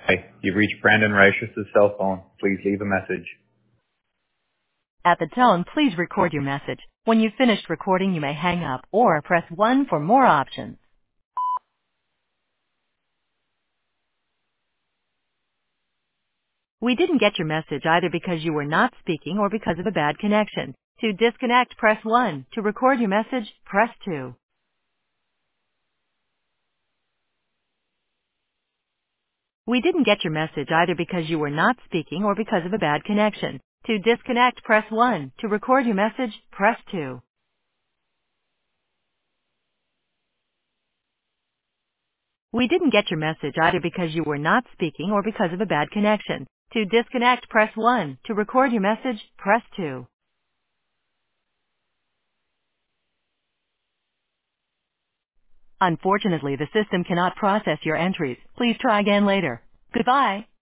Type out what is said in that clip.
Hi, you've reached Brandon Reichers' cell phone. Please leave a message. At the tone, please record your message. When you've finished recording, you may hang up or press 1 for more options. We didn't get your message either because you were not speaking or because of a bad connection. To disconnect, press 1. To record your message, press 2. We didn't get your message either because you were not speaking or because of a bad connection. To disconnect, press 1. To record your message, press 2. We didn't get your message either because you were not speaking or because of a bad connection. To disconnect, press 1. To record your message, press 2. Unfortunately, the system cannot process your entries. Please try again later. Goodbye.